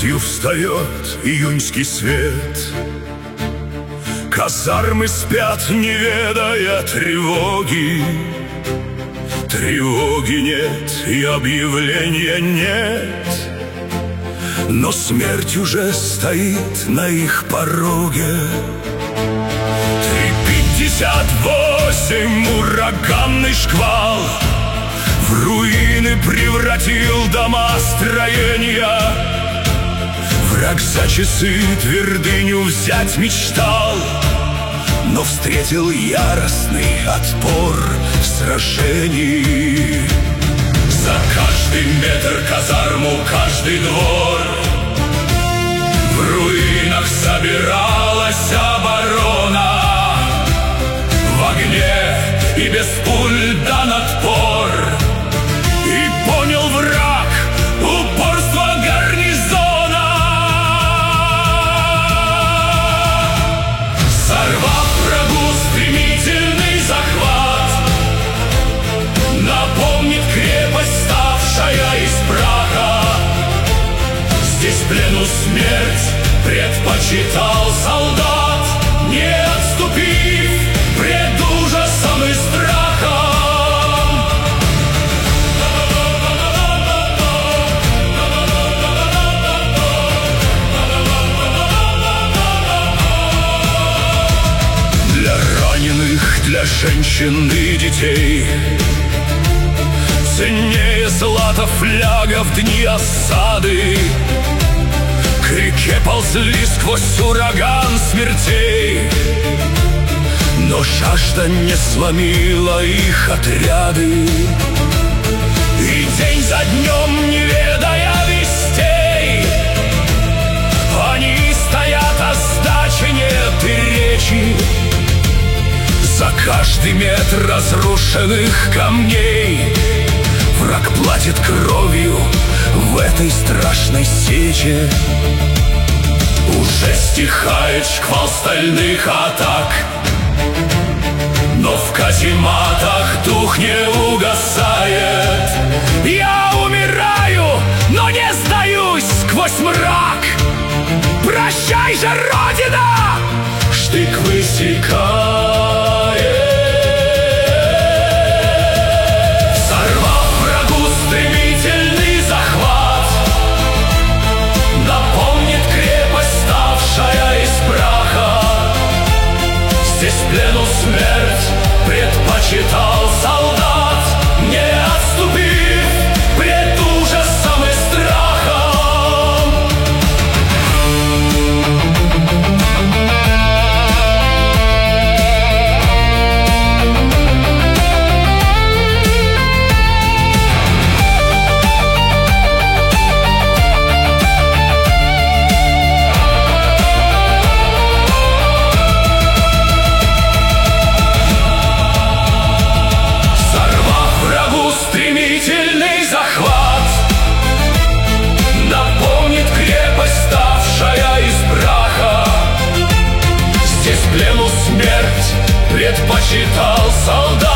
Редкостью встает июньский свет. Казармы спят, не ведая тревоги. Тревоги нет и объявления нет, но смерть уже стоит на их пороге. 3:58 ураганный шквал в руины превратил дома строения. Враг за часы твердыню взять мечтал, но встретил яростный отпор в сражении. За каждый метр казарму, каждый двор в руинах собиралась оборона. В огне и без пуль дан отпор, и понял враг упорство гарнизона. Сорвав врагу стремительный захват, напомнит крепость, ставшая из праха. Здесь плену смерть предпочитал солдат, не отступив пред ужасом и страхом. Для раненых, для женщин и детей ценнее злато фляга в дни осады. К реке ползли сквозь ураган смертей, но жажда не сломила их отряды. И день за днем, не ведая вестей, они стоят, а сдачи нет и речи. За каждый метр разрушенных камней враг платит кровью в этой страшной сече. Уже стихает шквал стальных атак, но в казематах дух не угасает. Я умираю, но не сдаюсь сквозь мрак. Прощай же, Родина! Штык высекает. Сорвав врагу стремительный захват, напомнит крепость, ставшая из праха. Здесь плену смерть предпочитал солдат, не отступив пред ужасом и страхом. Плену смерть предпочитал солдат.